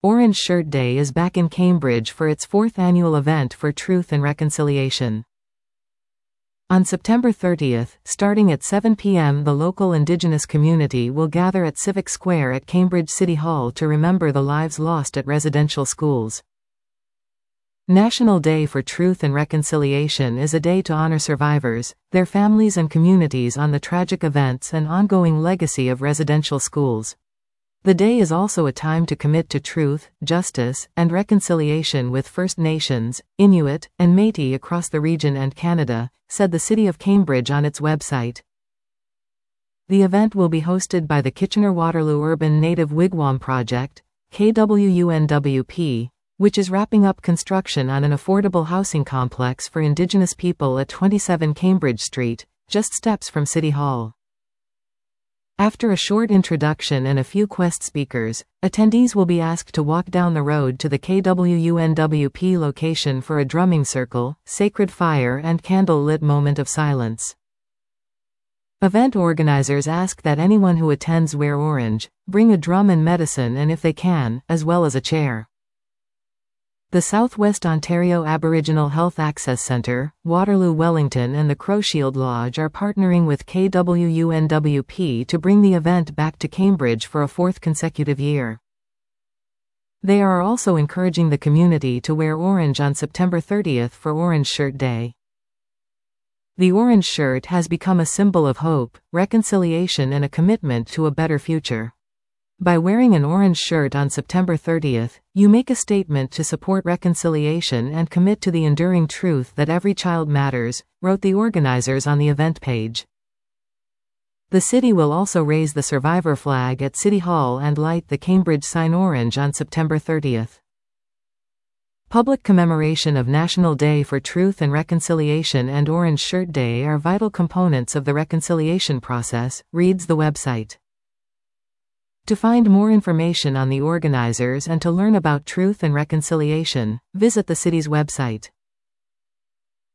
Orange Shirt Day is back in Cambridge for its 4th annual event for truth and reconciliation. On September 30th, starting at 7 p.m., the local Indigenous community will gather at Civic Square at Cambridge City Hall to remember the lives lost at residential schools. National Day for Truth and Reconciliation is a day to honor survivors, their families and communities on the tragic events and ongoing legacy of residential schools. The day is also a time to commit to truth, justice, and reconciliation with First Nations, Inuit, and Métis across the region and Canada, said the City of Cambridge on its website. The event will be hosted by the Kitchener-Waterloo Urban Native Wigwam Project, KWUNWP, which is wrapping up construction on an affordable housing complex for Indigenous people at 27 Cambridge Street, just steps from City Hall. After a short introduction and a few guest speakers, attendees will be asked to walk down the road to the KWUNWP location for a drumming circle, sacred fire and candle-lit moment of silence. Event organizers ask that anyone who attends wear orange, bring a drum and medicine and if they can, as well as a chair. The Southwest Ontario Aboriginal Health Access Centre, Waterloo Wellington and the Crowshield Lodge are partnering with KWUNWP to bring the event back to Cambridge for a 4th consecutive year. They are also encouraging the community to wear orange on September 30th for Orange Shirt Day. The orange shirt has become a symbol of hope, reconciliation and a commitment to a better future. By wearing an orange shirt on September 30th, you make a statement to support reconciliation and commit to the enduring truth that every child matters, wrote the organizers on the event page. The city will also raise the survivor flag at City Hall and light the Cambridge sign orange on September 30th. Public commemoration of National Day for Truth and Reconciliation and Orange Shirt Day are vital components of the reconciliation process, reads the website. To find more information on the organizers and to learn about truth and reconciliation, visit the city's website.